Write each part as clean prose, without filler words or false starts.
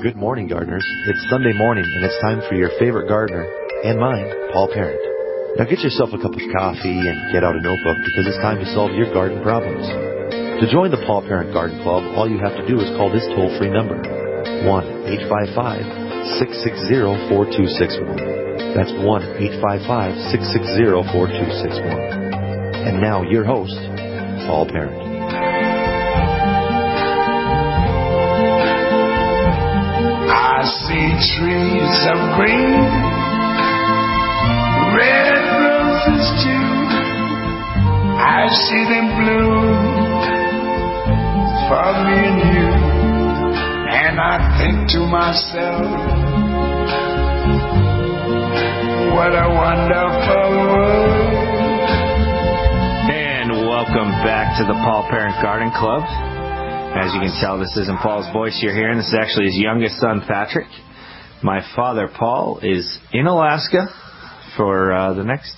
Good morning, gardeners. It's Sunday morning, and it's time for your favorite gardener, and mine, Paul Parent. Now get yourself a cup of coffee and get out a notebook because it's time to solve your garden problems. To join the Paul Parent Garden Club, all you have to do is call this toll-free number, 1-855-660-4261. That's 1-855-660-4261. And now your host, Paul Parent. I see trees of green, red roses too. I see them bloom for me and you. And I think to myself, what a wonderful world. And welcome back to the Paul Parent Garden Club. As you can tell, this isn't Paul's voice you're hearing. This is actually his youngest son, Patrick. My father, Paul, is in Alaska for the next,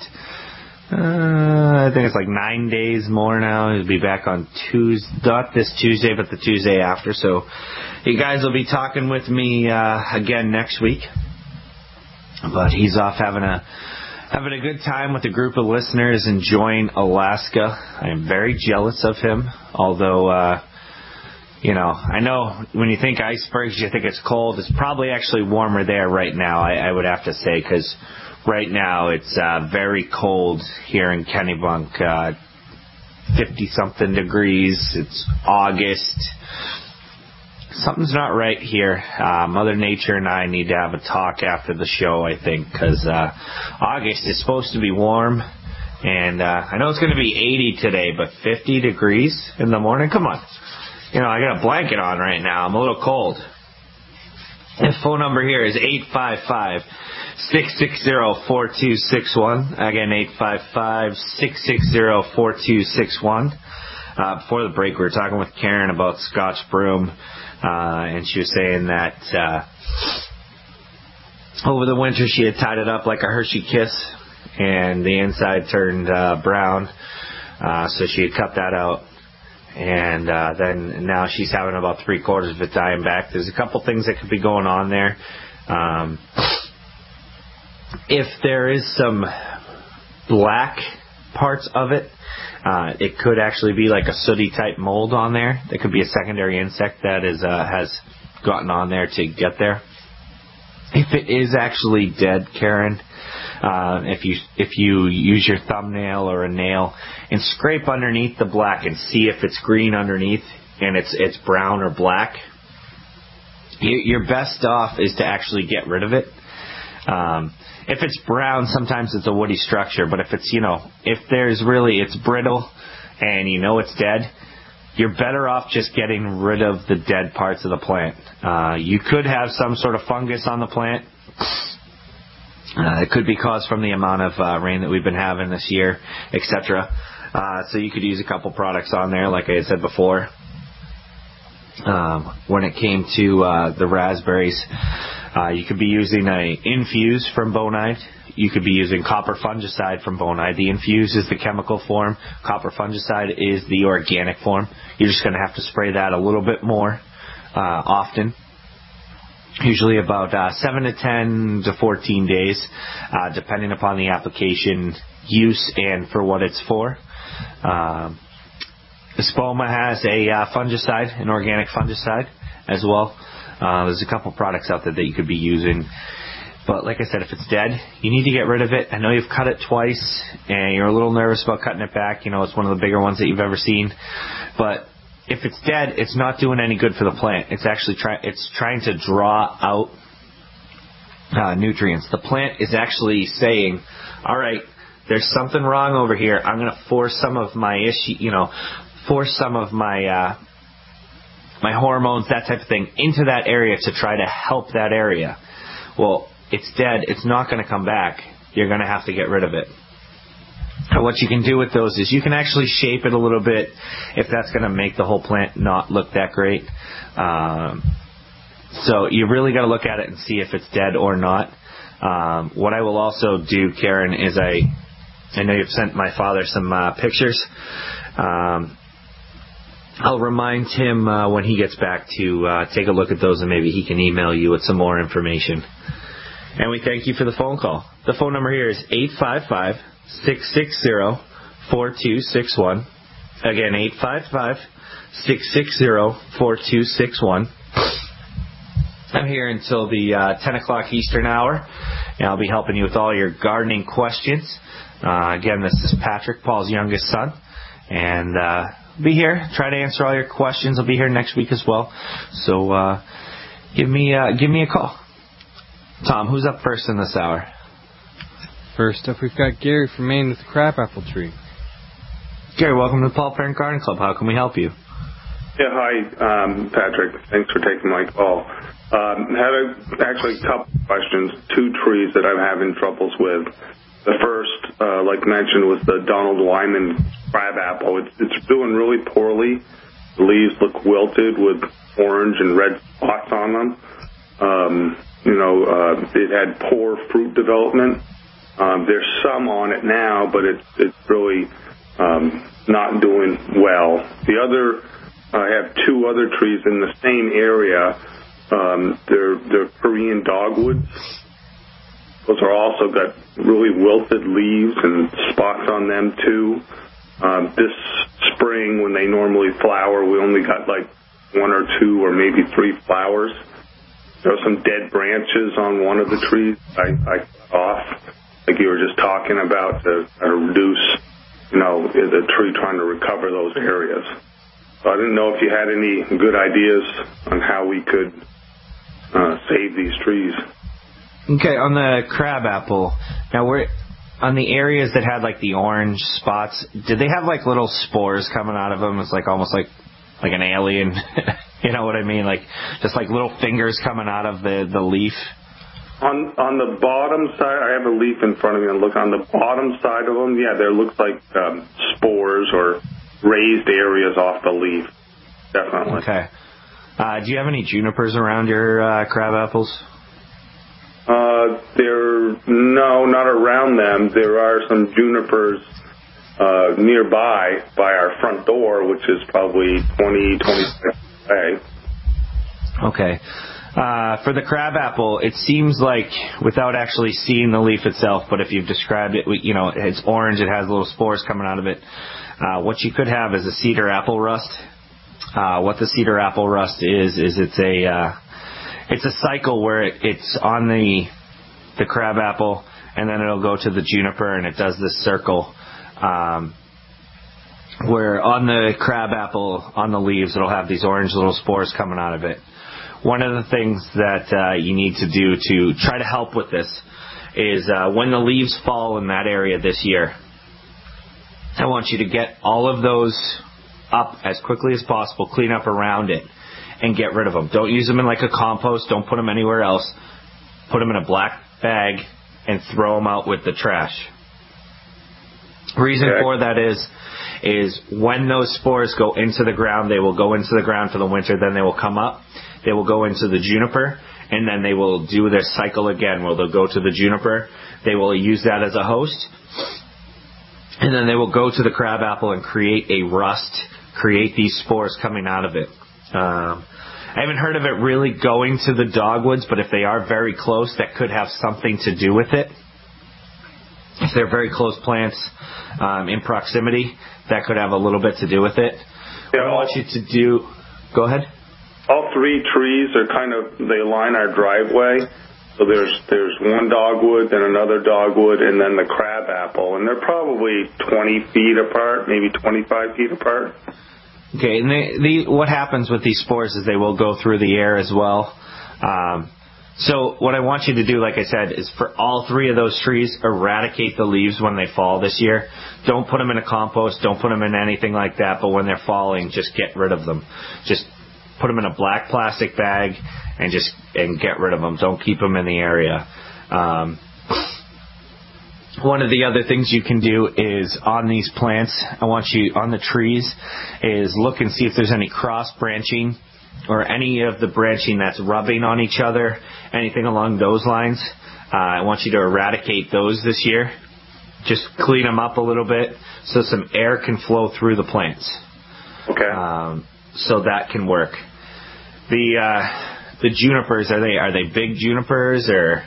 I think it's like 9 days more now. He'll be back on Tuesday, not this Tuesday, but the Tuesday after. So you guys will be talking with me again next week. But he's off having a good time with a group of listeners enjoying Alaska. I am very jealous of him, although... I know when you think icebergs, you think it's cold. It's probably actually warmer there right now, I would have to say, because right now it's very cold here in Kennebunk, 50-something degrees. It's August. Something's not right here. Mother Nature and I need to have a talk after the show, I think, because August is supposed to be warm. And I know it's going to be 80 today, but 50 degrees in the morning? Come on. I got a blanket on right now. I'm a little cold. The phone number here is 855-660-4261. Again, 855-660-4261. Before the break, we were talking with Karen about Scotch broom, and she was saying that over the winter she had tied it up like a Hershey Kiss, and the inside turned brown, so she had cut that out. And then now she's having about 3/4 of it dying back. There's a couple things that could be going on there. If there is some black parts of it, it could actually be like a sooty type mold on there. There could be a secondary insect that has gotten on there to get there. If it is actually dead, Karen, if you use your thumbnail or a nail and scrape underneath the black and see if it's green underneath and it's brown or black, your best off is to actually get rid of it. If it's brown, sometimes it's a woody structure, but if it's, it's brittle and it's dead, you're better off just getting rid of the dead parts of the plant. You could have some sort of fungus on the plant. It could be caused from the amount of rain that we've been having this year, etc. So you could use a couple products on there, like I had said before. When it came to the raspberries, you could be using a Infuse from Bonide. You could be using copper fungicide from Bonide. The Infuse is the chemical form. Copper fungicide is the organic form. You're just going to have to spray that a little bit more often. Usually about 7 to 10 to 14 days, depending upon the application use and for what it's for. Espoma has a fungicide, an organic fungicide as well. There's a couple products out there that you could be using. But like I said, if it's dead, you need to get rid of it. I know you've cut it twice, and you're a little nervous about cutting it back. It's one of the bigger ones that you've ever seen. But if it's dead, it's not doing any good for the plant. It's actually trying to draw out nutrients. The plant is actually saying, all right, there's something wrong over here. I'm going to force some of my my hormones, that type of thing, into that area to try to help that area. Well, it's dead. It's not going to come back. You're going to have to get rid of it. And what you can do with those is you can actually shape it a little bit if that's going to make the whole plant not look that great. So you really got to look at it and see if it's dead or not. What I will also do, Karen, is I know you've sent my father some pictures. I'll remind him when he gets back to take a look at those, and maybe he can email you with some more information. And we thank you for the phone call. The phone number here is 855-660-4261. Again, 855-660-4261. I'm here until the 10 o'clock Eastern hour, and I'll be helping you with all your gardening questions. Again, this is Patrick, Paul's youngest son, and I'll be here, try to answer all your questions. I'll be here next week as well, so give me a call. Tom, who's up first in this hour? First up, we've got Gary from Maine with the crabapple tree. Gary, welcome to the Paul Parent Garden Club. How can we help you? Yeah, hi, Patrick. Thanks for taking my call. Had actually a couple questions. 2 trees that I'm having troubles with. The first, like mentioned, was the Donald Wyman crabapple. It's doing really poorly. The leaves look wilted with orange and red spots on them. It had poor fruit development. There's some on it now, but it's really not doing well. I have 2 other trees in the same area. They're Korean dogwoods. Those are also got really wilted leaves and spots on them too. This spring, when they normally flower, we only got like 1 or 2 or maybe 3 flowers. There were some dead branches on one of the trees I cut off, like you were just talking about, to reduce, the tree trying to recover those areas. So I didn't know if you had any good ideas on how we could save these trees. Okay, on the crabapple, now we're on the areas that had like the orange spots. Did they have like little spores coming out of them? It's like almost like an alien. You know what I mean? Like just like little fingers coming out of the leaf. On the bottom side, I have a leaf in front of me and look on the bottom side of them. Yeah, there looks like spores or raised areas off the leaf. Definitely. Okay. Do you have any junipers around your crabapples? No, not around them. There are some junipers nearby by our front door, which is probably 20 feet away. Okay. For the crabapple, it seems like, without actually seeing the leaf itself, but if you've described it, it's orange, it has little spores coming out of it. What you could have is a cedar apple rust. What the cedar apple rust is it's a cycle where it's on the crabapple, and then it'll go to the juniper, and it does this circle. Where on the crabapple, on the leaves, it'll have these orange little spores coming out of it. One of the things that you need to do to try to help with this is when the leaves fall in that area this year, I want you to get all of those up as quickly as possible, clean up around it, and get rid of them. Don't use them in like a compost. Don't put them anywhere else. Put them in a black bag and throw them out with the trash. Reason for that is when those spores go into the ground, they will go into the ground for the winter, then they will come up, they will go into the juniper, and then they will do their cycle again where they'll go to the juniper, they will use that as a host, and then they will go to the crabapple and create a rust, create these spores coming out of it. I haven't heard of it really going to the dogwoods, but if they are very close, that could have something to do with it. If they're very close plants in proximity, that could have a little bit to do with it. What I want you to do... Go ahead. All 3 trees are they line our driveway. So there's one dogwood, then another dogwood, and then the crabapple. And they're probably 20 feet apart, maybe 25 feet apart. Okay, and what happens with these spores is they will go through the air as well. So what I want you to do, like I said, is for all 3 of those trees, eradicate the leaves when they fall this year. Don't put them in a compost. Don't put them in anything like that. But when they're falling, just get rid of them. Just put them in a black plastic bag and get rid of them. Don't keep them in the area. One of the other things you can do is on these plants, on the trees, is look and see if there's any cross branching or any of the branching that's rubbing on each other, anything along those lines. I want you to eradicate those this year. Just clean them up a little bit so some air can flow through the plants. Okay. So that can work. The junipers, are they big junipers or?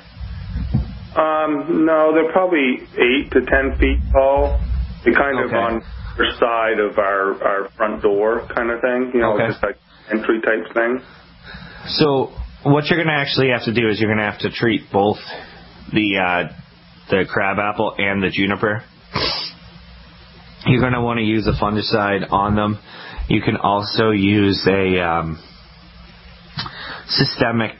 No, they're probably 8 to 10 feet tall. They're kind of on the side of our front door kind of thing, just like entry type thing. So what you're going to actually have to do is you're going to have to treat both the crabapple and the juniper. You're going to want to use a fungicide on them. You can also use a systemic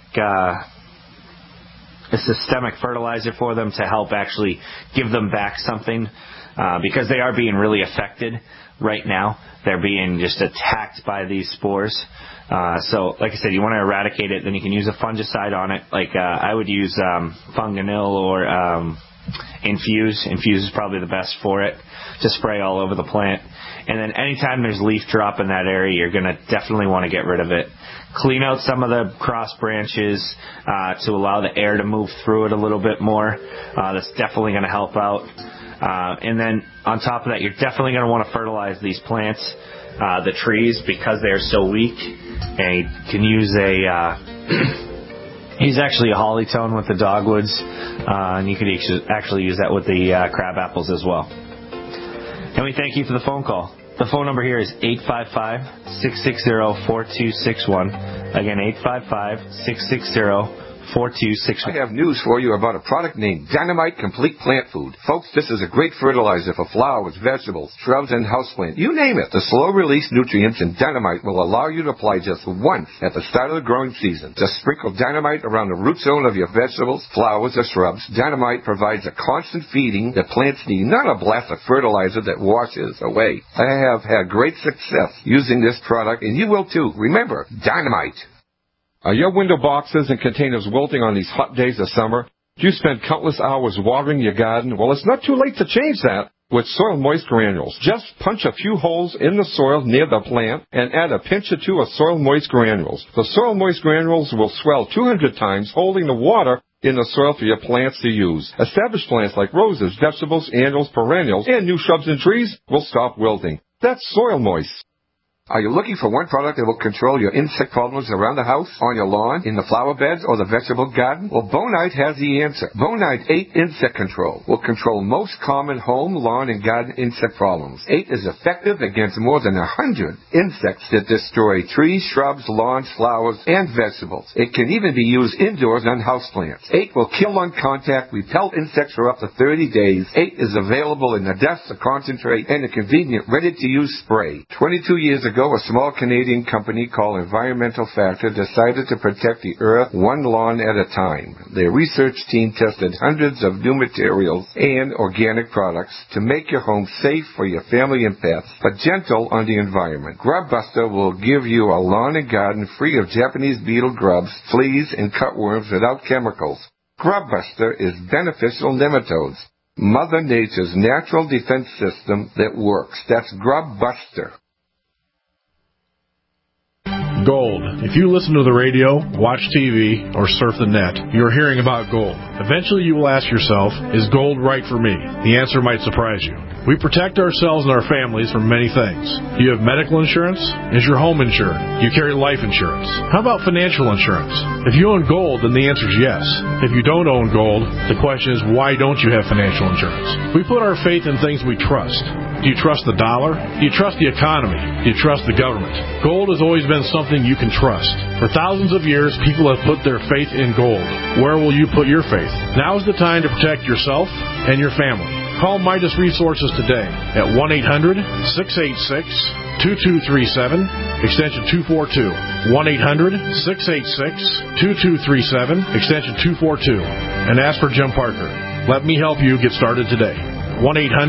fertilizer for them to help actually give them back something, because they are being really affected right now. They're being just attacked by these spores. So, like I said, you want to eradicate it, then you can use a fungicide on it. Like I would use Funganil or Infuse. Infuse is probably the best for it, to spray all over the plant. And then anytime there's leaf drop in that area, you're going to definitely want to get rid of it. Clean out some of the cross branches to allow the air to move through it a little bit more. That's definitely going to help out. And then on top of that, you're definitely going to want to fertilize these plants, the trees, because they're so weak. And you can use use actually a holly tone with the dogwoods, and you could actually use that with the crab apples as well. And we thank you for the phone call. The phone number here is 855-660-4261. Again, 855-660-4261. I have news for you about a product named Dynamite Complete Plant Food. Folks, this is a great fertilizer for flowers, vegetables, shrubs, and houseplants. You name it. The slow-release nutrients in Dynamite will allow you to apply just once at the start of the growing season. Just sprinkle Dynamite around the root zone of your vegetables, flowers, or shrubs. Dynamite provides a constant feeding that plants need, not a blast of fertilizer that washes away. I have had great success using this product, and you will too. Remember, Dynamite. Are your window boxes and containers wilting on these hot days of summer? Do you spend countless hours watering your garden? Well, it's not too late to change that with Soil Moist Granules. Just punch a few holes in the soil near the plant and add a pinch or two of Soil Moist Granules. The Soil Moist Granules will swell 200 times, holding the water in the soil for your plants to use. Established plants like roses, vegetables, annuals, perennials, and new shrubs and trees will stop wilting. That's Soil Moist. Are you looking for one product that will control your insect problems around the house, on your lawn, in the flower beds, or the vegetable garden? Well, Bonide has the answer. Bonide 8 Insect Control will control most common home, lawn, and garden insect problems. 8 is effective against more than 100 insects that destroy trees, shrubs, lawns, flowers, and vegetables. It can even be used indoors on houseplants. 8 will kill on contact, repel insects for up to 30 days. 8 is available in a dust, a concentrate, and a convenient, ready-to-use spray. 22 years ago, a small Canadian company called Environmental Factor decided to protect the earth one lawn at a time. Their research team tested hundreds of new materials and organic products to make your home safe for your family and pets, but gentle on the environment. GrubBuster will give you a lawn and garden free of Japanese beetle grubs, fleas, and cutworms without chemicals. GrubBuster is beneficial nematodes, Mother Nature's natural defense system that works. That's GrubBuster. Gold. If you listen to the radio, watch TV, or surf the net, you're hearing about gold. Eventually you will ask yourself, is gold right for me? The answer might surprise you. We protect ourselves and our families from many things. Do you have medical insurance? Is your home insured? Do you carry life insurance? How about financial insurance? If you own gold, then the answer is yes. If you don't own gold, the question is, why don't you have financial insurance? We put our faith in things we trust. Do you trust the dollar? Do you trust the economy? Do you trust the government? Gold has always been something you can trust. For thousands of years, people have put their faith in gold. Where will you put your faith? Now is the time to protect yourself and your family. Call Midas Resources today at 1-800-686-2237, extension 242. 1-800-686-2237, extension 242. And ask for Jim Parker. Let me help you get started today.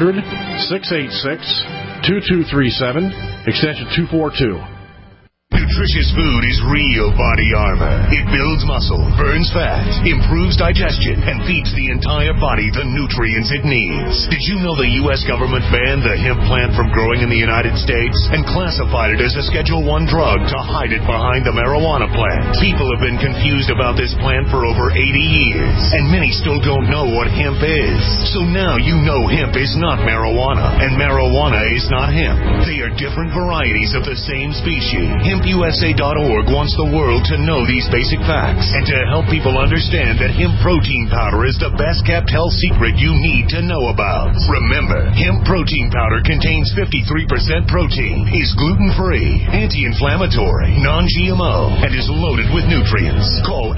1-800-686-2237, extension 242. nutritious food is real body armor. It builds muscle, burns fat, improves digestion, and feeds the entire body the nutrients it needs. Did you know the U.S. government banned the hemp plant from growing in the United States and classified it as a Schedule I drug to hide it behind the marijuana plant? People have been confused about this plant for over 80 years, and many still don't know what hemp is. So now you know hemp is not marijuana, and marijuana is not hemp. They are different varieties of the same species. HempUSA.org wants the world to know these basic facts and to help people understand that hemp protein powder is the best-kept health secret you need to know about. Remember, hemp protein powder contains 53% protein, is gluten-free, anti-inflammatory, non-GMO, and is loaded with nutrients. Call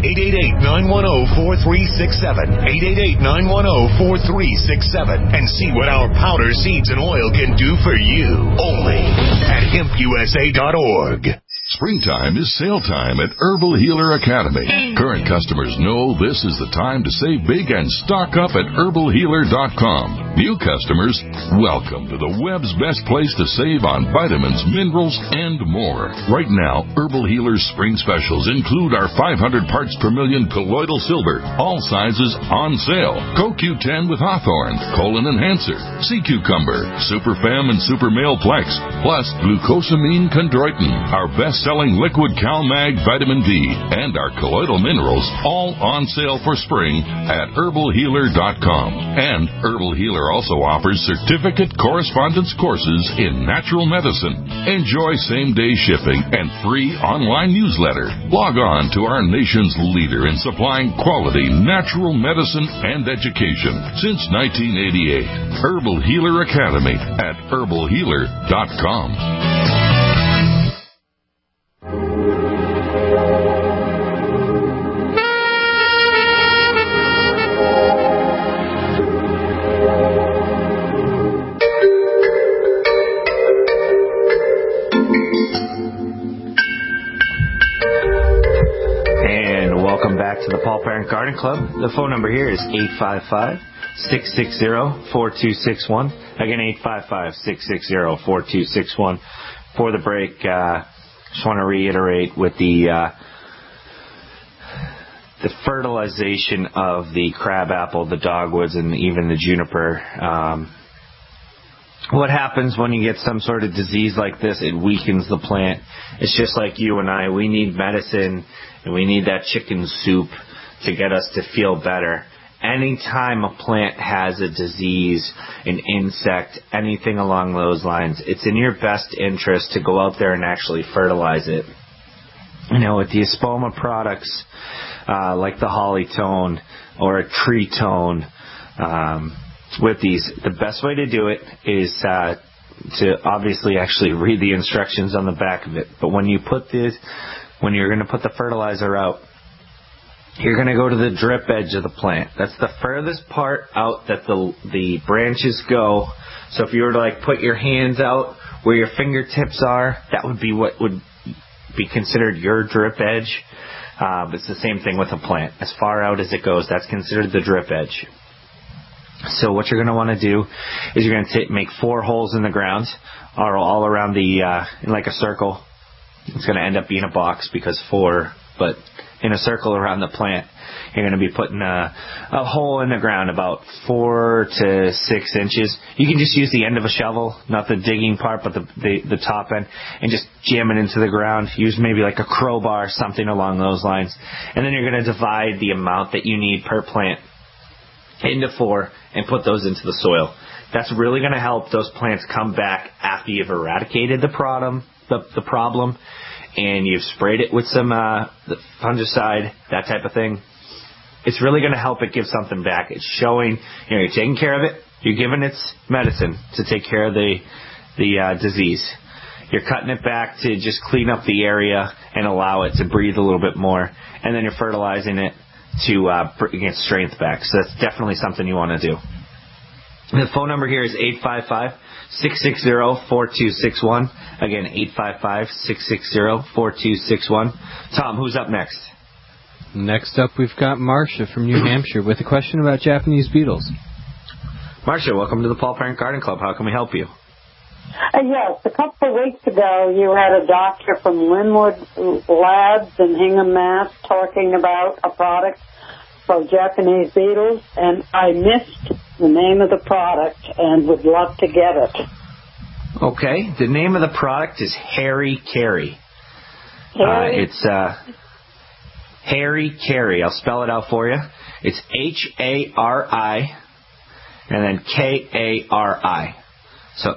888-910-4367, 888-910-4367, and see what our powder, seeds, and oil can do for you. Only at HempUSA.org. Springtime is sale time at Herbal Healer Academy. Current customers know this is the time to save big and stock up at herbalhealer.com. New customers, welcome to the web's best place to save on vitamins, minerals, and more. Right now, Herbal Healer's spring specials include our 500 parts per million colloidal silver, all sizes on sale. CoQ10 with Hawthorne, Colon Enhancer, Sea Cucumber, Super Fem and Super Male Plex, plus glucosamine chondroitin, our best-selling liquid CalMag vitamin D, and our colloidal minerals, all on sale for spring at herbalhealer.com. And Herbal Healer also offers certificate correspondence courses in natural medicine. Enjoy same-day shipping and free online newsletter. Log on to our nation's leader in supplying quality natural medicine and education since 1988. Herbal Healer Academy at herbalhealer.com. To the Paul Parent Garden Club. The phone number here is 855-660-4261. Again, 855-660-4261. For the break, just want to reiterate with the fertilization of the crabapple, the dogwoods, and even the juniper. What happens when you get some sort of disease like this? It weakens the plant. It's just like you and I. We need medicine, and we need that chicken soup to get us to feel better. Anytime a plant has a disease, an insect, anything along those lines, it's in your best interest to go out there and actually fertilize it. You know, with the Espoma products, like the Hollytone or a Tree Tone, with these, the best way to do it is to obviously actually read the instructions on the back of it. But when you're going to put the fertilizer out, you're going to go to the drip edge of the plant. That's the furthest part out that the branches go. So if you were to put your hands out where your fingertips are, that would be what would be considered your drip edge. It's the same thing with a plant. As far out as it goes, that's considered the drip edge. So what you're going to want to do is you're going to make 4 holes in the ground, all around in like a circle. It's going to end up being a box because 4, but in a circle around the plant, you're going to be putting a hole in the ground about 4 to 6 inches. You can just use the end of a shovel, not the digging part, but the top end, and just jam it into the ground. Use maybe like a crowbar, something along those lines. And then you're going to divide the amount that you need per plant into 4 and put those into the soil. That's really going to help those plants come back after you've eradicated the problem, and you've sprayed it with some the fungicide, that type of thing. It's really going to help it give something back. It's showing, you're taking care of it. You're giving it medicine to take care of the disease. You're cutting it back to just clean up the area and allow it to breathe a little bit more. And then you're fertilizing it to get strength back. So that's definitely something you want to do. The phone number here is 855-660-4261. Again, 855-660-4261. Tom, who's up next? Next up, we've got Marcia from New Hampshire with a question about Japanese beetles. Marcia, welcome to the Paul Parent Garden Club. How can we help you? Yes, a couple of weeks ago you had a doctor from Linwood Labs in Hingham, Mass. talking about a product for Japanese beetles, and I missed the name of the product and would love to get it. Okay, the name of the product is Harry Carry. It's Harry Carry. I'll spell it out for you. It's H-A-R-I and then K-A-R-I. So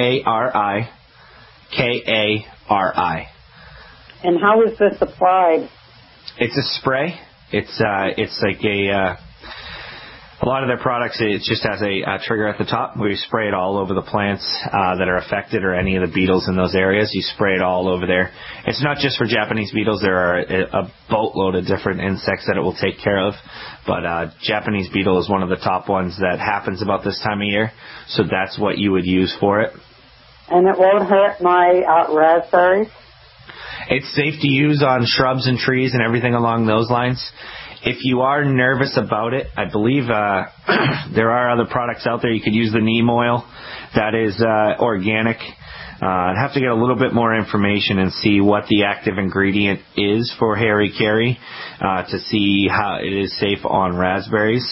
H-A-R-I-K-A-R-I. And how is this applied? It's a spray. It's like a lot of their products, it just has a trigger at the top where you spray it all over the plants that are affected or any of the beetles in those areas. You spray it all over there. It's not just for Japanese beetles. There are a boatload of different insects that it will take care of. But Japanese beetle is one of the top ones that happens about this time of year. So that's what you would use for it. And it won't hurt my raspberries? It's safe to use on shrubs and trees and everything along those lines. If you are nervous about it, I believe there are other products out there. You could use the neem oil. That is organic. I'd have to get a little bit more information and see what the active ingredient is for Harry Carry to see how it is safe on raspberries.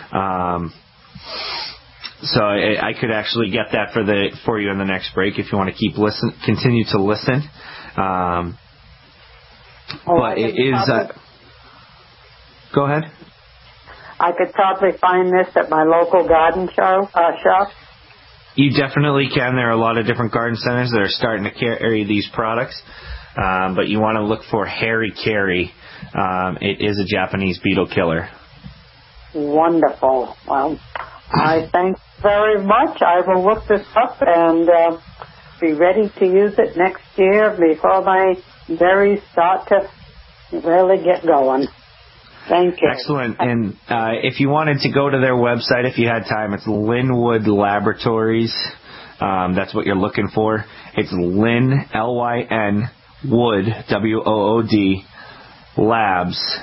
So I could actually get that for you in the next break if you want to continue to listen. But it is. Go ahead. I could probably find this at my local garden shop. You definitely can. There are a lot of different garden centers that are starting to carry these products. But you want to look for Harry Carry. It is a Japanese beetle killer. Wonderful. Well, I thank you very much. I will look this up and be ready to use it next year before my berries start to really get going. Thank you. Excellent. And if you wanted to go to their website, if you had time, it's Linwood Laboratories. That's what you're looking for. It's Lynn, L-Y-N, Wood, W-O-O-D, Labs.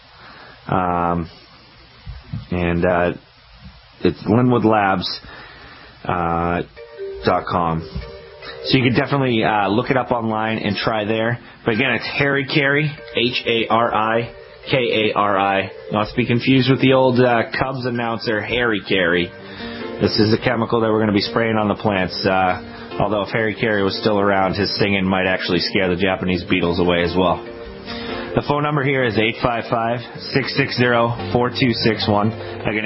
And it's linwoodlabs.com. So you can definitely look it up online and try there. But again, it's Harry Carry, H-A-R-I-K-A-R-I. Not to be confused with the old Cubs announcer, Harry Carry. This is a chemical that we're going to be spraying on the plants. Although if Harry Carry was still around, his singing might actually scare the Japanese beetles away as well. The phone number here is 855-660-4261. Again,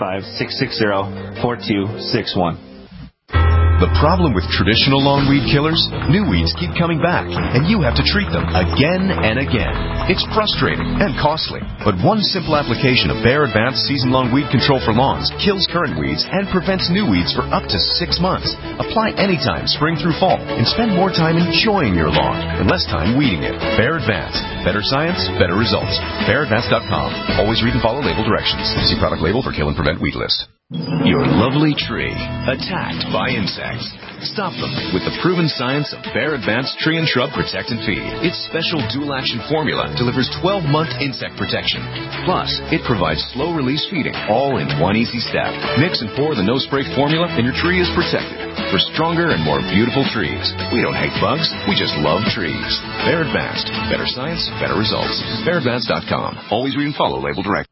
855-660-4261. The problem with traditional lawn-weed killers? New weeds keep coming back, and you have to treat them again and again. It's frustrating and costly, but one simple application of Bayer Advanced Season-Long Weed Control for Lawns kills current weeds and prevents new weeds for up to 6 months. Apply anytime, spring through fall, and spend more time enjoying your lawn and less time weeding it. Bayer Advanced. Better science, better results. BayerAdvanced.com. Always read and follow label directions. See product label for kill and prevent weed list. Your lovely tree, attacked by insects. Stop them with the proven science of Bayer Advanced Tree and Shrub Protect and Feed. Its special dual-action formula delivers 12-month insect protection. Plus, it provides slow-release feeding, all in one easy step. Mix and pour the no-spray formula, and your tree is protected. For stronger and more beautiful trees. We don't hate bugs, we just love trees. Bayer Advanced. Better science, better results. BayerAdvanced.com. Always read and follow label directions.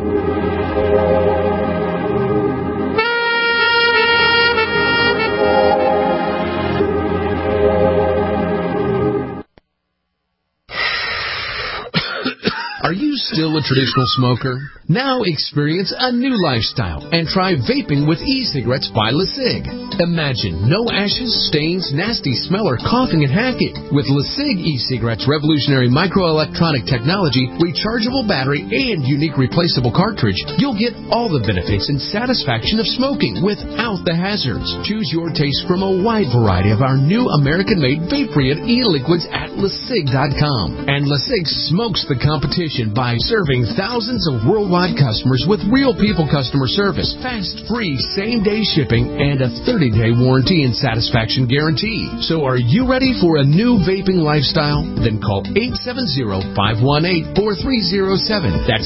Are you still a traditional smoker? Now experience a new lifestyle and try vaping with e-cigarettes by LeSig. Imagine no ashes, stains, nasty smell, or coughing and hacking. With LeSig e-cigarettes' revolutionary microelectronic technology, rechargeable battery, and unique replaceable cartridge, you'll get all the benefits and satisfaction of smoking without the hazards. Choose your taste from a wide variety of our new American-made vape-free e-liquids at LeSig.com. And LeSig smokes the competition by by serving thousands of worldwide customers with real people customer service, fast, free, same-day shipping, and a 30-day warranty and satisfaction guarantee. So are you ready for a new vaping lifestyle? Then call 870-518-4307. That's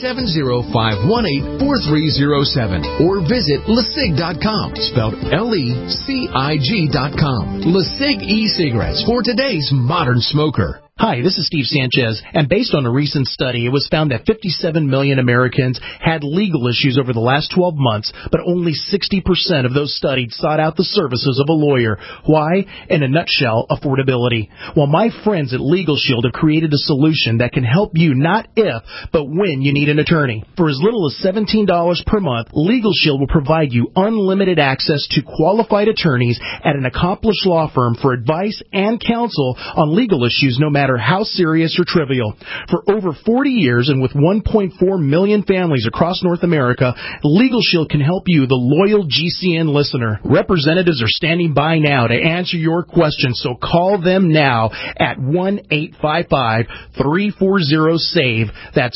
870-518-4307. Or visit LeSig.com, spelled LECIG.com. LeSig e-cigarettes for today's modern smoker. Hi, this is Steve Sanchez, and based on a recent study, it was found that 57 million Americans had legal issues over the last 12 months, but only 60% of those studied sought out the services of a lawyer. Why? In a nutshell, affordability. Well, my friends at Legal Shield have created a solution that can help you not if, but when you need an attorney. For as little as $17 per month, Legal Shield will provide you unlimited access to qualified attorneys at an accomplished law firm for advice and counsel on legal issues no matter how serious or trivial. For over 40 years and with 1.4 million families across North America, Legal Shield can help you, the loyal GCN listener. Representatives are standing by now to answer your questions, so call them now at 1-855-340-SAVE. That's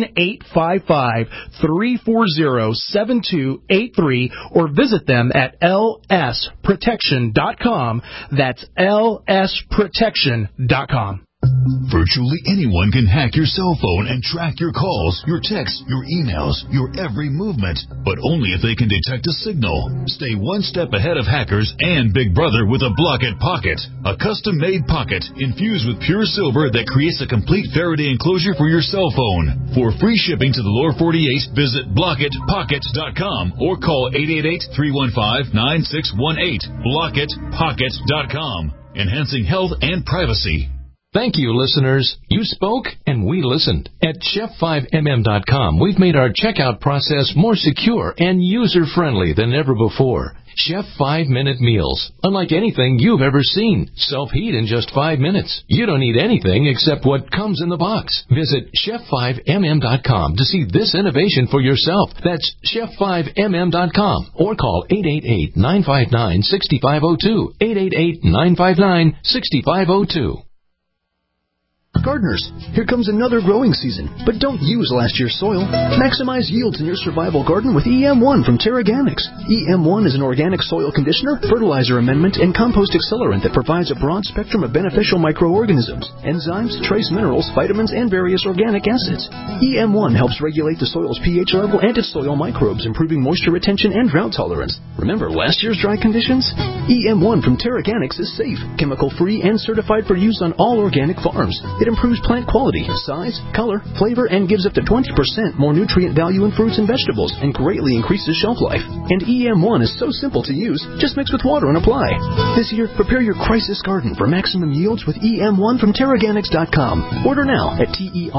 1-855-340-7283, or visit them at lsprotection.com. That's lsprotection.com. Virtually anyone can hack your cell phone and track your calls, your texts, your emails, your every movement, but only if they can detect a signal. Stay one step ahead of hackers and Big Brother with a Block-It Pocket, a custom-made pocket infused with pure silver that creates a complete Faraday enclosure for your cell phone. For free shipping to the lower 48, visit blockitpockets.com or call 888-315-9618. Blockitpockets.com, enhancing health and privacy. Thank you, listeners. You spoke, and we listened. At Chef5MM.com, we've made our checkout process more secure and user-friendly than ever before. Chef 5-Minute Meals. Unlike anything you've ever seen. Self-heat in just 5 minutes. You don't need anything except what comes in the box. Visit Chef5MM.com to see this innovation for yourself. That's Chef5MM.com. Or call 888-959-6502. 888-959-6502. Gardeners, here comes another growing season, but don't use last year's soil. Maximize yields in your survival garden with EM1 from Terraganics. EM1 is an organic soil conditioner, fertilizer amendment, and compost accelerant that provides a broad spectrum of beneficial microorganisms, enzymes, trace minerals, vitamins, and various organic acids. EM1 helps regulate the soil's pH level and its soil microbes, improving moisture retention and drought tolerance. Remember last year's dry conditions? EM1 from Terraganics is safe, chemical-free, and certified for use on all organic farms. It improves plant quality, size, color, flavor, and gives up to 20% more nutrient value in fruits and vegetables, and greatly increases shelf life. And EM1 is so simple to use, just mix with water and apply. This year, prepare your crisis garden for maximum yields with EM1 from Terraganics.com. Order now at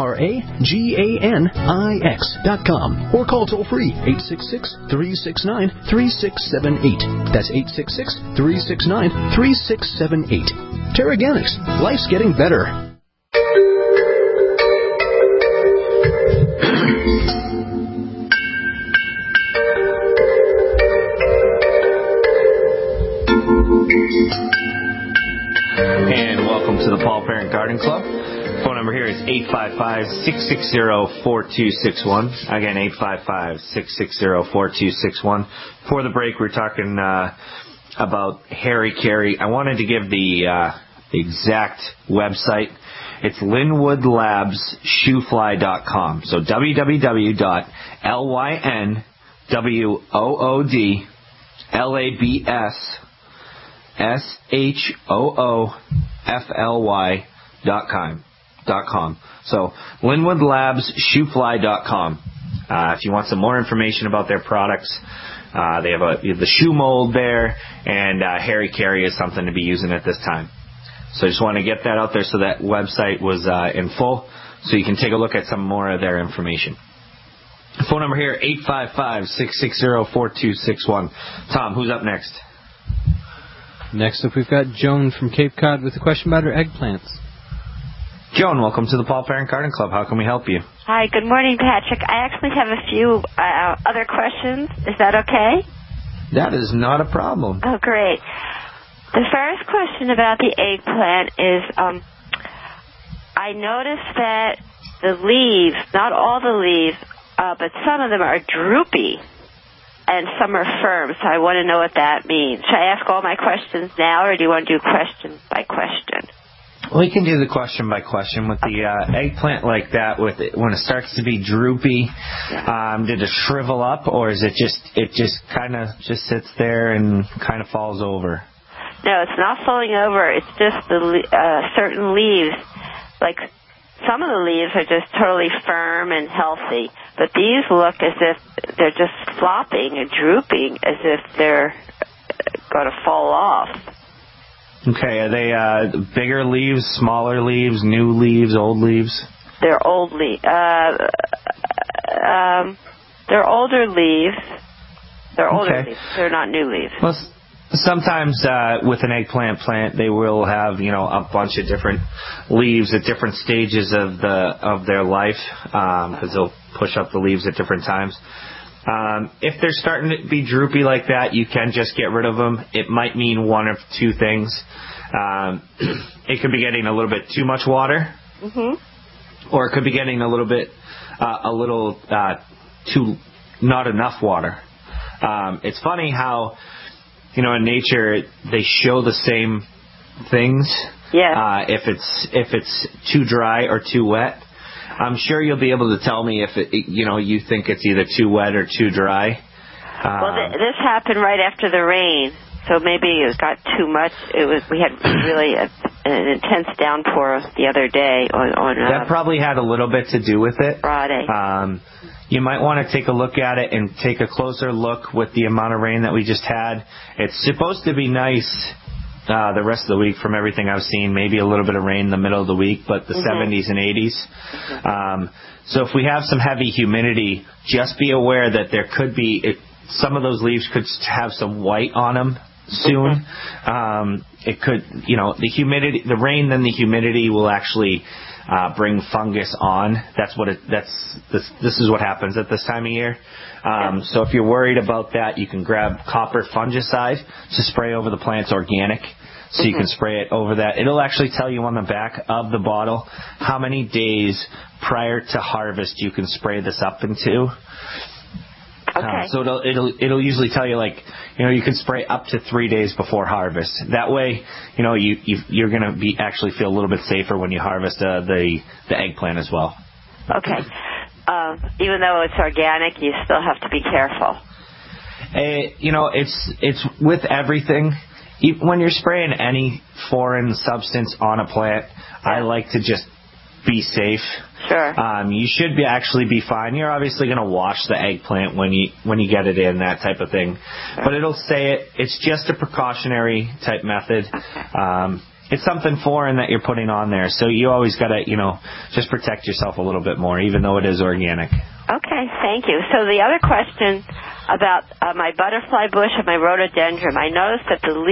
TerraGanix.com or call toll-free 866-369-3678. That's 866-369-3678. Terraganics. Life's getting better. And welcome to the Paul Parent Garden Club. Phone number here is 855-660-4261. Again, 855-660-4261. Before the break, we were talking about Harry Carey. I wanted to give the exact website. It's LynwoodLabsShoeFly.com. So www.LynwoodLabsShoofly.com. So LynwoodLabsShoeFly.com. If you want some more information about their products, they have the shoe mold there, and Harry Carey is something to be using at this time. So I just want to get that out there so that website was in full, so you can take a look at some more of their information. Phone number here, 855-660-4261. Tom, who's up next? Next up, we've got Joan from Cape Cod with a question about her eggplants. Joan, welcome to the Paul Parent Garden Club. How can we help you? Hi, good morning, Patrick. I actually have a few other questions. Is that okay? That is not a problem. Oh, great. The first question about the eggplant is, I noticed that the leaves, not all the leaves, but some of them are droopy and some are firm. So I want to know what that means. Should I ask all my questions now, or do you want to do question by question? We can do the question by question with the eggplant like that. With it, when it starts to be droopy, did it shrivel up, or is it just kind of just sits there and kind of falls over? No, it's not falling over. It's just the certain leaves, like some of the leaves are just totally firm and healthy, but these look as if they're just flopping and drooping, as if they're going to fall off. Okay, are they bigger leaves, smaller leaves, new leaves, old leaves? They're old leaves. They're older leaves. They're older leaves. They're not new leaves. Well, sometimes with an eggplant plant, they will have a bunch of different leaves at different stages of their life, because they'll push up the leaves at different times. If they're starting to be droopy like that, you can just get rid of them. It might mean one of two things. It could be getting a little bit too much water, or it could be getting a little too not enough water. It's funny how in nature they show the same things. Yeah. If it's too dry or too wet. I'm sure you'll be able to tell me if you think it's either too wet or too dry. Well, this happened right after the rain, so maybe it got too much. We had really an intense downpour the other day. That probably had a little bit to do with it. Friday. You might want to take a look at it and take a closer look with the amount of rain that we just had. It's supposed to be nice. The rest of the week, from everything I've seen, maybe a little bit of rain in the middle of the week, but the 70s and 80s. So if we have some heavy humidity, just be aware that there could be some of those leaves could have some white on them soon. It could, the humidity, the rain, then the humidity will actually bring fungus on. This is what happens at this time of year. So if you're worried about that, you can grab copper fungicide to spray over the plants, organic. So you can spray it over that. It'll actually tell you on the back of the bottle how many days prior to harvest you can spray this up into. So it'll usually tell you, you can spray up to 3 days before harvest. That way, you're going to actually feel a little bit safer when you harvest the eggplant as well. Okay. Even though it's organic, you still have to be careful. It's with everything. When you're spraying any foreign substance on a plant, I like to just be safe. Sure. You should actually be fine. You're obviously going to wash the eggplant when you get it in, that type of thing. Sure. But it'll say it's just a precautionary type method. It's something foreign that you're putting on there, so you always got to, just protect yourself a little bit more, even though it is organic. Okay, thank you. So the other question about my butterfly bush and my rhododendron, I noticed that some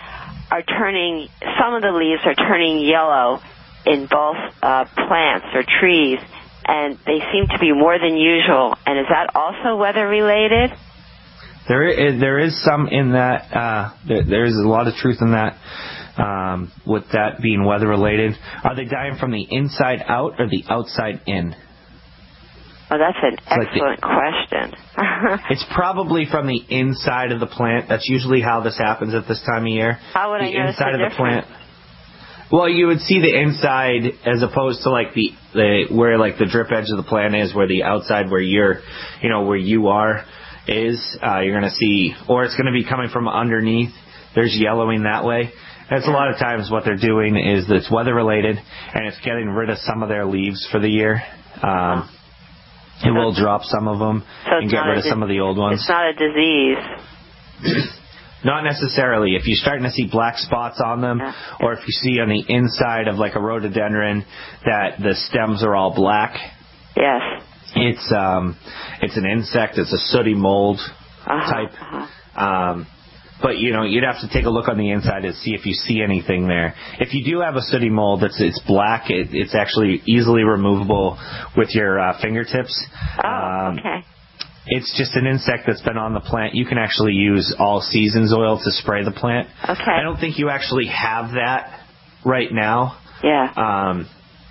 of the leaves are turning yellow in both plants or trees, and they seem to be more than usual. And is that also weather related? There is some in that. There is a lot of truth in that. With that being weather related, are they dying from the inside out or the outside in? Oh, that's an excellent question. It's probably from the inside of the plant. That's usually how this happens at this time of year. How would I notice the difference? Plant. Well, you would see the inside as opposed to where the drip edge of the plant is, where the outside where you are is. You're going to see, or it's going to be coming from underneath. There's yellowing that way. That's a lot of times what they're doing is that it's weather related, and it's getting rid of some of their leaves for the year. It will drop some of them and get rid of some of the old ones. It's not a disease. Not necessarily. If you're starting to see black spots on them, or if you see on the inside of a rhododendron that the stems are all black, yes, it's an insect. It's a sooty mold type. But you'd have to take a look on the inside to see if you see anything there. If you do have a sooty mold it's black, it's actually easily removable with your fingertips. Okay. It's just an insect that's been on the plant. You can actually use all seasons oil to spray the plant. Okay. I don't think you actually have that right now. Yeah.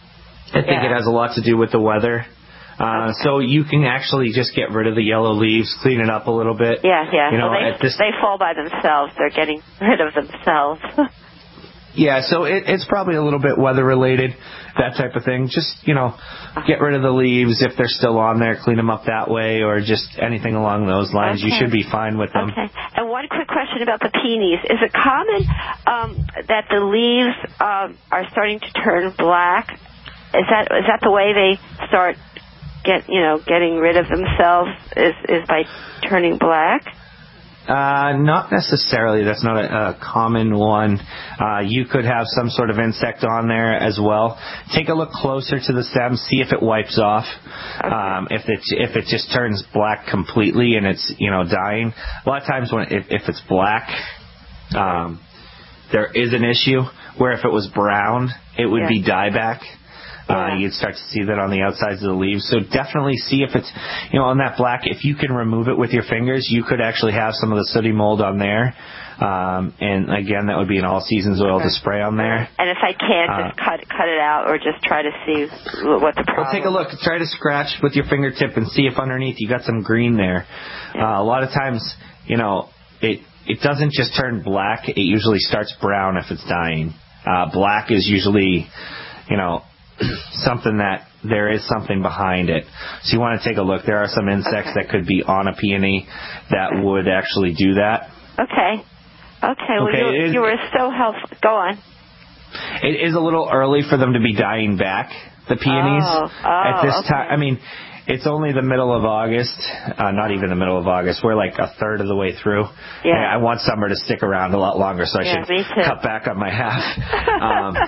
I think it has a lot to do with the weather. So you can actually just get rid of the yellow leaves, clean it up a little bit. Yeah. You know, they fall by themselves. They're getting rid of themselves. Yeah, so it's probably a little bit weather-related, that type of thing. Just, get rid of the leaves if they're still on there, clean them up that way, or just anything along those lines. Okay. You should be fine with them. Okay. And one quick question about the peonies. Is it common that the leaves are starting to turn black? Is that the way they start getting rid of themselves is by turning black? Not necessarily. That's not a common one. You could have some sort of insect on there as well. Take a look closer to the stem. See if it wipes off. If it just turns black completely and it's dying. A lot of times if it's black, there is an issue. Where if it was brown, it would be dieback. You'd start to see that on the outsides of the leaves. So definitely see if it's, on that black, if you can remove it with your fingers, you could actually have some of the sooty mold on there. And again, that would be an all seasons oil to spray on there. And if I can't, just cut it out or just try to see what the problem is. Well, take a look. Try to scratch with your fingertip and see if underneath you got some green there. A lot of times, it doesn't just turn black. It usually starts brown if it's dying. Black is usually, something that there is something behind it. So you want to take a look. There are some insects that could be on a peony that would actually do that. Okay. Well, you were so helpful. Go on. It is a little early for them to be dying back, the peonies. At this time. I mean, it's only the middle of August. Not even the middle of August. We're like a third of the way through. Yeah. And I want summer to stick around a lot longer, so I should cut back on my half.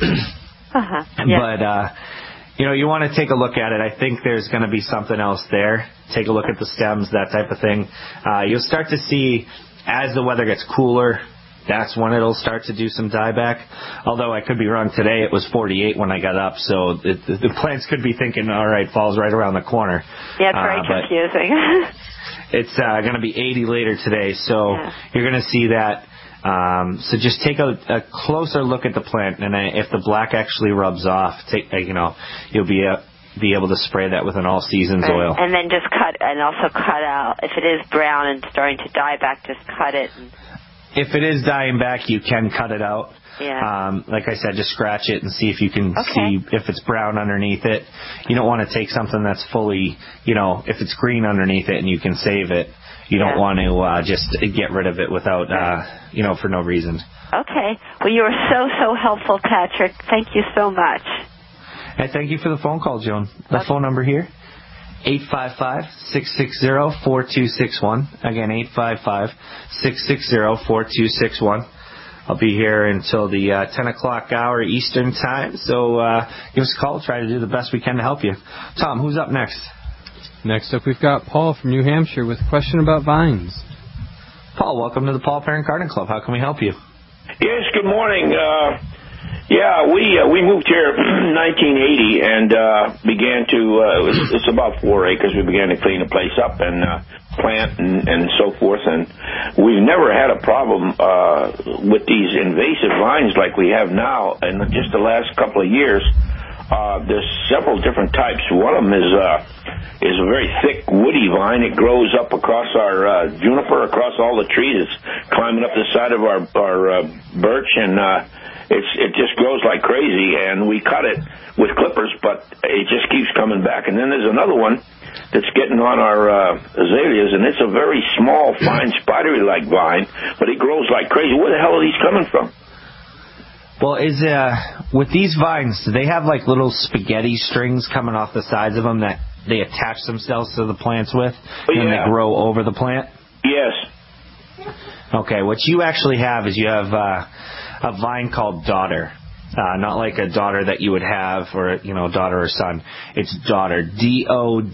But, you want to take a look at it. I think there's going to be something else there. Take a look at the stems, that type of thing. You'll start to see, as the weather gets cooler, that's when it'll start to do some dieback. Although I could be wrong. Today it was 48 when I got up, so the plants could be thinking, all right, fall's right around the corner. Yeah, it's very confusing. It's going to be 80 later today, so you're going to see that. So just take a closer look at the plant, and if the black actually rubs off, you'll be able to spray that with an all seasons oil. And then just cut out. If it is brown and starting to die back, just cut it. If it is dying back, you can cut it out. Yeah. Like I said, just scratch it and see if you can see if it's brown underneath it. You don't want to take something that's fully, if it's green underneath it and you can save it. You don't want to just get rid of it without, for no reason. Okay. Well, you were so helpful, Patrick. Thank you so much. Hey, thank you for the phone call, Joan. The phone number here, 855-660-4261. Again, 855-660-4261. I'll be here until the 10 o'clock hour Eastern time, so give us a call. Try to do the best we can to help you. Tom, who's up next? Next up, we've got Paul from New Hampshire with a question about vines. Paul, welcome to the Paul Parent Garden Club. How can we help you? Yes, good morning. We moved here in 1980 and began to, it's about 4 acres, we began to clean the place up and plant and so forth. And we've never had a problem with these invasive vines like we have now. In just the last couple of years, there's several different types. One of them is a very thick woody vine. It grows up across our juniper, across all the trees. It's climbing up the side of our birch, and it just grows like crazy. And we cut it with clippers, but it just keeps coming back. And then there's another one that's getting on our azaleas, and it's a very small, fine, spidery-like vine, but it grows like crazy. Where the hell are these coming from? Well, with these vines, do they have like little spaghetti strings coming off the sides of them that they attach themselves to the plants with, and they grow over the plant? Yes. Okay, what you actually have is you have a vine called daughter. Not like a daughter that you would have, or daughter or son. It's daughter, Dodder.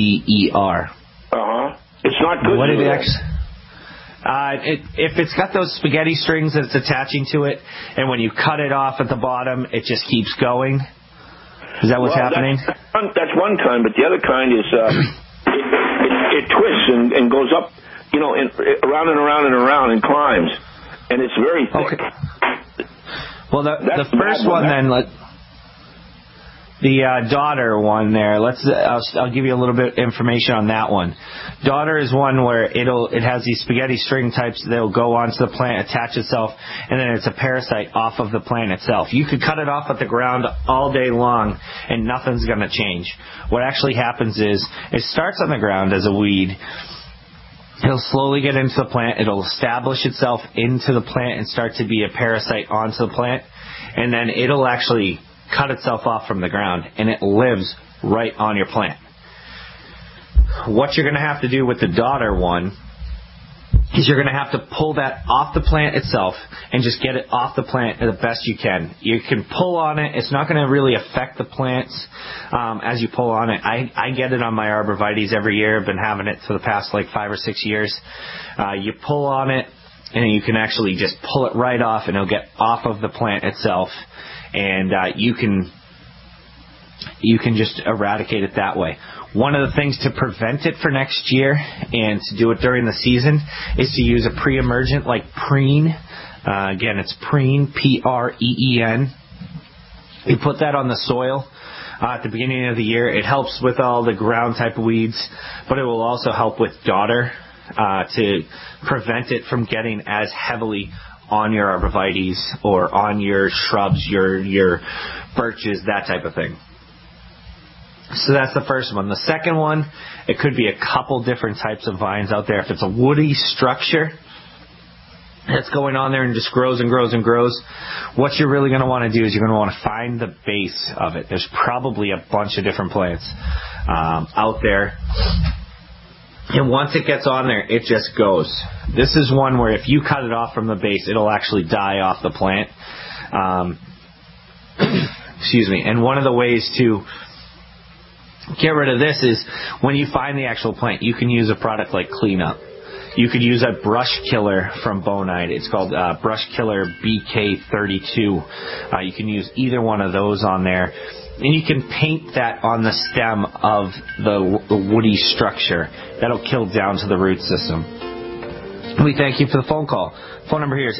It's not good. What it actually? If it's got those spaghetti strings that's attaching to it, and when you cut it off at the bottom, it just keeps going. Is that what's happening? That's one kind, but the other kind is it twists and goes up, around and around and around and climbs, and it's very thick. Okay. Well, the first one then, The daughter one there. I'll give you a little bit of information on that one. Daughter is one where it has these spaghetti string types that'll go onto the plant, attach itself, and then it's a parasite off of the plant itself. You could cut it off at the ground all day long, and nothing's going to change. What actually happens is it starts on the ground as a weed. It'll slowly get into the plant. It'll establish itself into the plant and start to be a parasite onto the plant, and then it'll actually cut itself off from the ground, and it lives right on your plant. What you're going to have to do with the daughter one is you're going to have to pull that off the plant itself and just get it off the plant the best you can. You can pull on it. It's not going to really affect the plants as you pull on it. I get it on my arborvitaes every year. I've been having it for the past 5 or 6 years. You pull on it, and you can actually just pull it right off, and it'll get off of the plant itself. And you can just eradicate it that way. One of the things to prevent it for next year and to do it during the season is to use a pre-emergent like Preen. Again, it's Preen, Preen. You put that on the soil at the beginning of the year. It helps with all the ground type of weeds, but it will also help with daughter to prevent it from getting as heavily on your arborvitaes or on your shrubs, your birches, that type of thing. So that's the first one. The second one, it could be a couple different types of vines out there. If it's a woody structure that's going on there and just grows and grows and grows, what you're really going to want to do is you're going to want to find the base of it. There's probably a bunch of different plants out there. And once it gets on there, it just goes. This is one where if you cut it off from the base, it'll actually die off the plant. Excuse me. And one of the ways to get rid of this is when you find the actual plant, you can use a product like Cleanup. You could use a brush killer from Bonide. It's called Brush Killer BK32. You can use either one of those on there. And you can paint that on the stem of the woody structure. That'll kill down to the root system. We thank you for the phone call. Phone number here is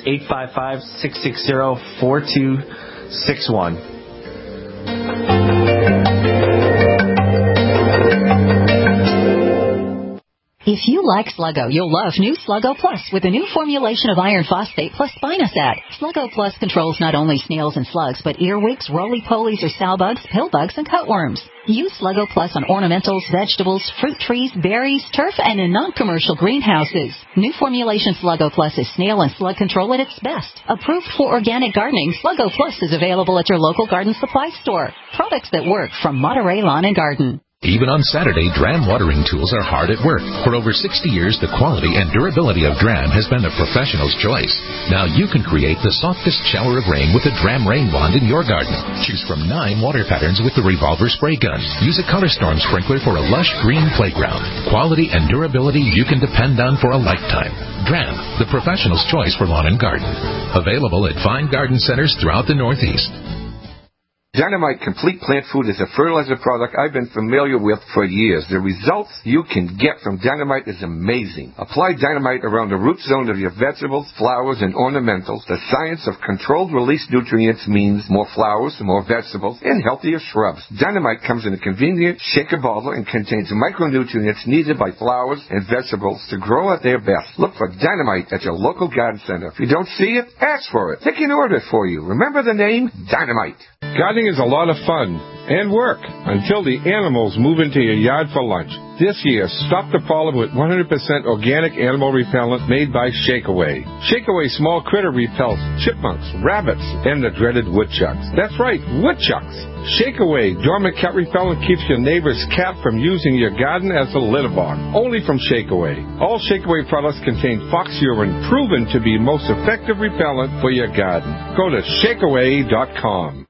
855-660-4261. If you like Sluggo, you'll love new Sluggo Plus with a new formulation of iron phosphate plus spinosad. Sluggo Plus controls not only snails and slugs, but earwigs, roly-polies or sow bugs, pill bugs, and cutworms. Use Sluggo Plus on ornamentals, vegetables, fruit trees, berries, turf, and in non-commercial greenhouses. New formulation Sluggo Plus is snail and slug control at its best. Approved for organic gardening, Sluggo Plus is available at your local garden supply store. Products that work from Monterey Lawn and Garden. Even on Saturday, Dram watering tools are hard at work. For over 60 years, the quality and durability of Dram has been the professional's choice. Now you can create the softest shower of rain with the Dram Rain Wand in your garden. Choose from 9 water patterns with the revolver spray gun. Use a Color Storm sprinkler for a lush green playground. Quality and durability you can depend on for a lifetime. Dram, the professional's choice for lawn and garden. Available at fine garden centers throughout the Northeast. Dynamite Complete Plant Food is a fertilizer product I've been familiar with for years. The results you can get from Dynamite is amazing. Apply Dynamite around the root zone of your vegetables, flowers, and ornamentals. The science of controlled release nutrients means more flowers, more vegetables, and healthier shrubs. Dynamite comes in a convenient shaker bottle and contains micronutrients needed by flowers and vegetables to grow at their best. Look for Dynamite at your local garden center. If you don't see it, ask for it. They can order it for you. Remember the name? Dynamite. Gardening is a lot of fun and work until the animals move into your yard for lunch. This year, stop the problem with 100% organic animal repellent made by Shakeaway. Shakeaway small critter repels chipmunks, rabbits, and the dreaded woodchucks. That's right, woodchucks. Shakeaway dormant cat repellent keeps your neighbor's cat from using your garden as a litter box. Only from Shakeaway. All Shakeaway products contain fox urine, proven to be most effective repellent for your garden. Go to shakeaway.com.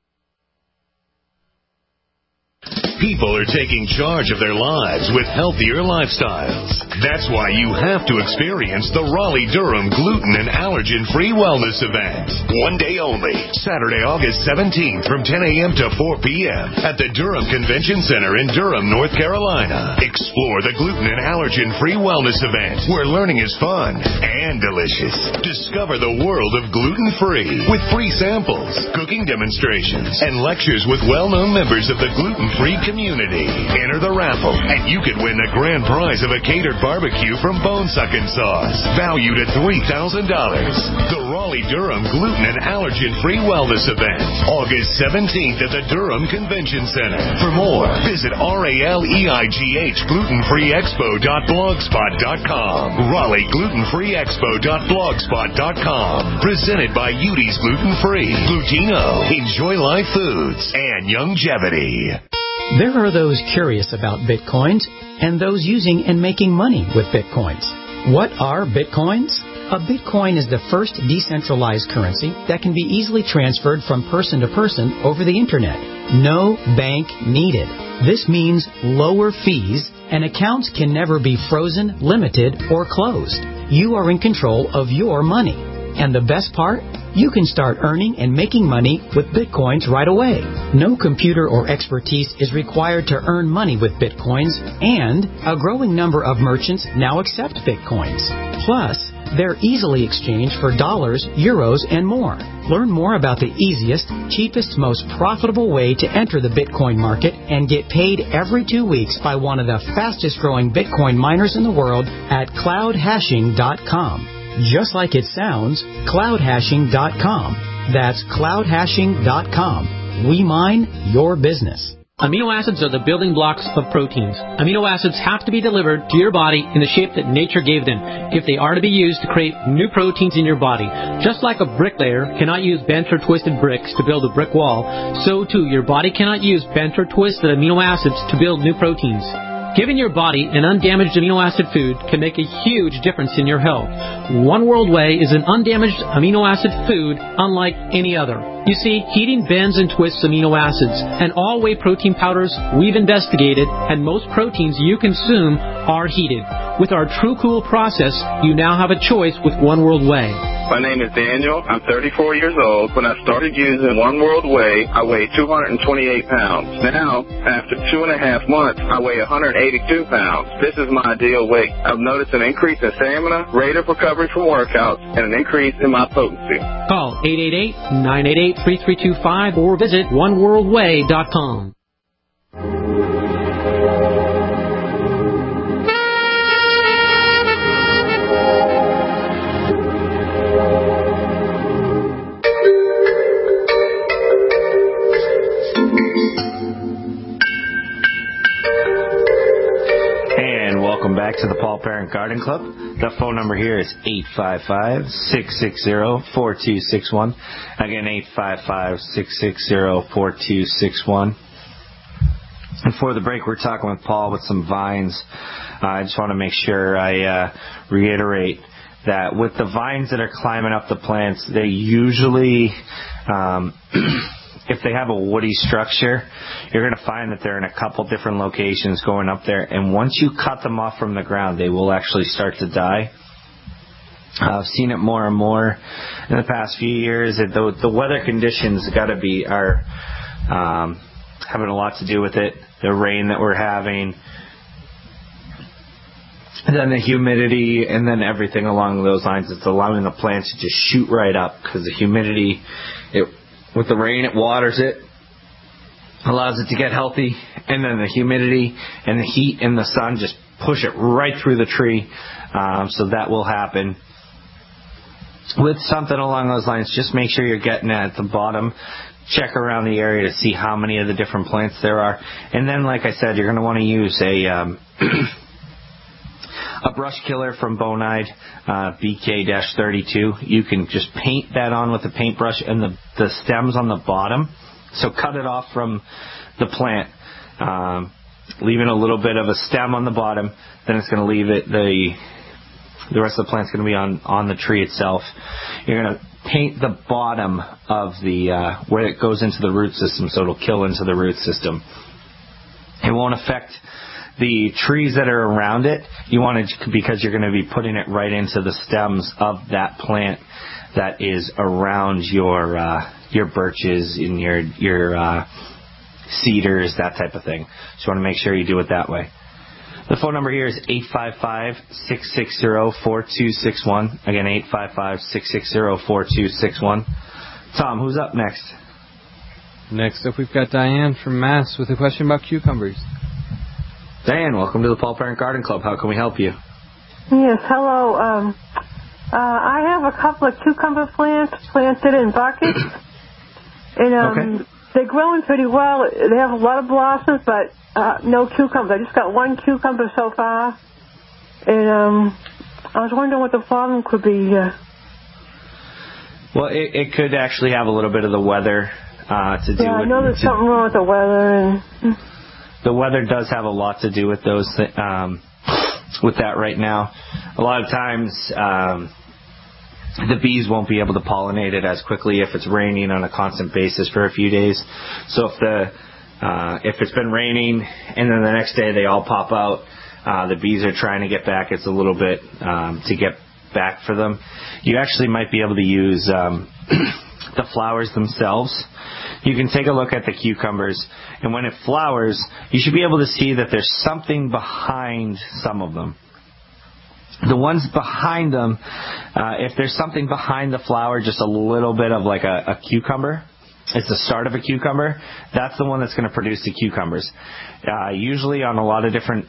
People are taking charge of their lives with healthier lifestyles. That's why you have to experience the Raleigh-Durham Gluten and Allergen-Free Wellness Event. One day only, Saturday, August 17th from 10 a.m. to 4 p.m. at the Durham Convention Center in Durham, North Carolina. Explore the Gluten and Allergen-Free Wellness Event, where learning is fun and and delicious. Discover the world of gluten-free with free samples, cooking demonstrations, and lectures with well-known members of the gluten-free community. Enter the raffle, and you could win the grand prize of a catered barbecue from Bone Suckin' Sauce, valued at $3,000. The Raleigh-Durham Gluten and Allergen-Free Wellness Event, August 17th at the Durham Convention Center. For more, visit RALEIGH glutenfreeexpo.blogspot.com. Raleigh glutenfreeexpo.blogspot.com. Presented by Udi's Gluten Free, Glutino, Enjoy Life Foods, and Longevity. There are those curious about Bitcoins and those using and making money with Bitcoins. What are Bitcoins? A Bitcoin is the first decentralized currency that can be easily transferred from person to person over the Internet. No bank needed. This means lower fees, and accounts can never be frozen, limited, or closed. You are in control of your money. And the best part? You can start earning and making money with Bitcoins right away. No computer or expertise is required to earn money with Bitcoins, and a growing number of merchants now accept Bitcoins. Plus, they're easily exchanged for dollars, euros, and more. Learn more about the easiest, cheapest, most profitable way to enter the Bitcoin market and get paid every 2 weeks by one of the fastest growing Bitcoin miners in the world at cloudhashing.com. Just like it sounds, cloudhashing.com. That's cloudhashing.com. We mine your business. Amino acids are the building blocks of proteins. Amino acids have to be delivered to your body in the shape that nature gave them if they are to be used to create new proteins in your body. Just like a bricklayer cannot use bent or twisted bricks to build a brick wall, so too your body cannot use bent or twisted amino acids to build new proteins. Giving your body an undamaged amino acid food can make a huge difference in your health. One World Whey is an undamaged amino acid food unlike any other. You see, heating bends and twists amino acids, and all whey protein powders we've investigated, and most proteins you consume are heated. With our True Cool process, you now have a choice with One World Whey. My name is Daniel. I'm 34 years old. When I started using One World Whey, I weighed 228 pounds. Now, after 2.5 months, I weigh 182 pounds. This is my ideal weight. I've noticed an increase in stamina, rate of recovery from workouts, and an increase in my potency. Call 888-988-3325 or visit oneworldwhey.com. Welcome back to the Paul Parent Garden Club. The phone number here is 855-660-4261. Again, 855-660-4261. Before the break, we're talking with Paul with some vines. I just want to make sure I reiterate that with the vines that are climbing up the plants, they usually... if they have a woody structure, you're going to find that they're in a couple different locations going up there. And once you cut them off from the ground, they will actually start to die. I've seen it more and more in the past few years. The weather conditions are having a lot to do with it. The rain that we're having, and then the humidity, and then everything along those lines. It's allowing the plants to just shoot right up because the humidity, with the rain, it waters it, allows it to get healthy, and then the humidity and the heat and the sun just push it right through the tree. So that will happen. With something along those lines, just make sure you're getting at the bottom. Check around the area to see how many of the different plants there are. And then, like I said, you're going to want to use a brush killer from Bonide, BK-32. You can just paint that on with a paintbrush and the stems on the bottom. So cut it off from the plant, leaving a little bit of a stem on the bottom. Then it's going to leave it, the rest of the plant's going to be on the tree itself. You're going to paint the bottom of the where it goes into the root system, so it'll kill into the root system. It won't affect the trees that are around it. You want to, because you're going to be putting it right into the stems of that plant that is around your birches and your cedars, that type of thing. So you want to make sure you do it that way. The phone number here is 855-660-4261. Again, 855-660-4261. Tom, who's up next? Next up, we've got Diane from Mass with a question about cucumbers. Diane, welcome to the Paul Parent Garden Club. How can we help you? Yes, hello. I have a couple of cucumber plants planted in buckets, and they're growing pretty well. They have a lot of blossoms, but no cucumbers. I just got one cucumber so far, and I was wondering what the problem could be. Well, it could actually have a little bit of the weather to do with... Yeah, I know there's something wrong with the weather. And the weather does have a lot to do with those with that right now. A lot of times the bees won't be able to pollinate it as quickly if it's raining on a constant basis for a few days. So if it's been raining and then the next day they all pop out, the bees are trying to get back. It's a little bit to get back for them. You actually might be able to use the flowers themselves. You can take a look at the cucumbers, and when it flowers, you should be able to see that there's something behind some of them. The ones behind them, if there's something behind the flower, just a little bit of like a cucumber, it's the start of a cucumber, that's the one that's going to produce the cucumbers. Usually on a lot of different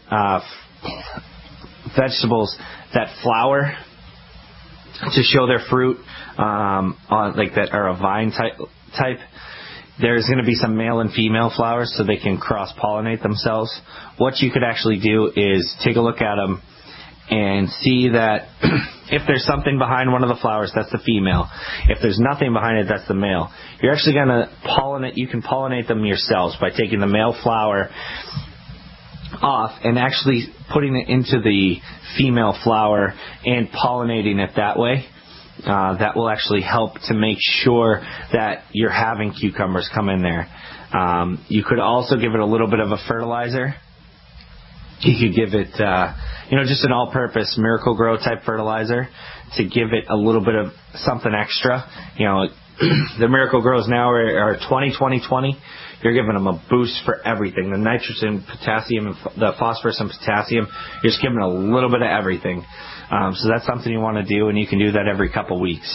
vegetables that flower to show their fruit, on like that are a vine type, there's going to be some male and female flowers so they can cross-pollinate themselves. What you could actually do is take a look at them and see that if there's something behind one of the flowers, that's the female. If there's nothing behind it, that's the male. You're actually going to pollinate. You can pollinate them yourselves by taking the male flower off and actually putting it into the female flower and pollinating it that way. That will actually help to make sure that you're having cucumbers come in there. You could also give it a little bit of a fertilizer. You could give it, just an all-purpose Miracle-Gro type fertilizer to give it a little bit of something extra. The Miracle-Gros now are 20-20-20. You're giving them a boost for everything. The nitrogen, potassium, the phosphorus and potassium, you're just giving a little bit of everything. So that's something you want to do, and you can do that every couple weeks.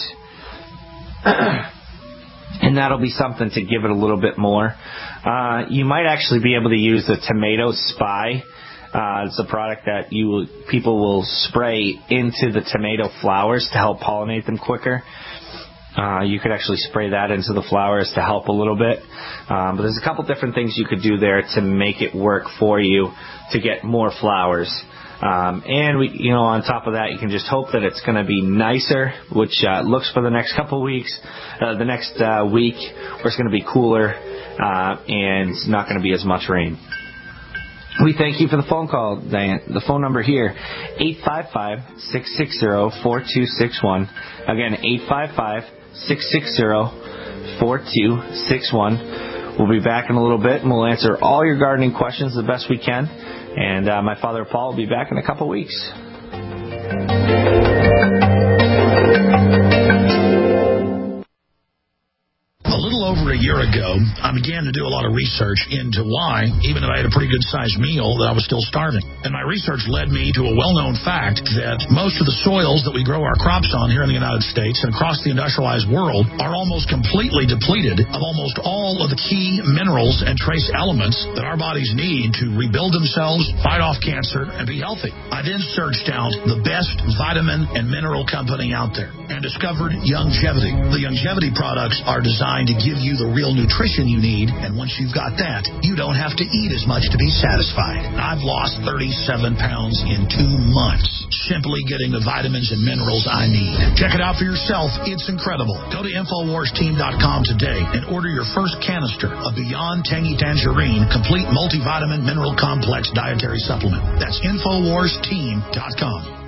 And that'll be something to give it a little bit more. You might actually be able to use the Tomato Spy. It's a product that people will spray into the tomato flowers to help pollinate them quicker. You could actually spray that into the flowers to help a little bit. But there's a couple different things you could do there to make it work for you to get more flowers. And on top of that, you can just hope that it's going to be nicer, which looks for the next couple weeks, the next week, where it's going to be cooler and not going to be as much rain. We thank you for the phone call, Diane. The phone number here, 855-660-4261. Again, 855-660-4261. We'll be back in a little bit, and we'll answer all your gardening questions the best we can. And my father, Paul, will be back in a couple weeks. A little over a year ago, I began to do a lot of research into why, even if I had a pretty good-sized meal, that I was still starving. And my research led me to a well-known fact that most of the soils that we grow our crops on here in the United States and across the industrialized world are almost completely depleted of almost all of the key minerals and trace elements that our bodies need to rebuild themselves, fight off cancer, and be healthy. I then searched out the best vitamin and mineral company out there and discovered Youngevity. The Youngevity products are designed to give you the real nutrition you need, and once you've got that, you don't have to eat as much to be satisfied. I've lost 37 pounds in 2 months, simply getting the vitamins and minerals I need. Check it out for yourself. It's incredible. Go to InfoWarsTeam.com today and order your first canister of Beyond Tangy Tangerine Complete Multivitamin Mineral Complex Dietary Supplement. That's InfoWarsTeam.com.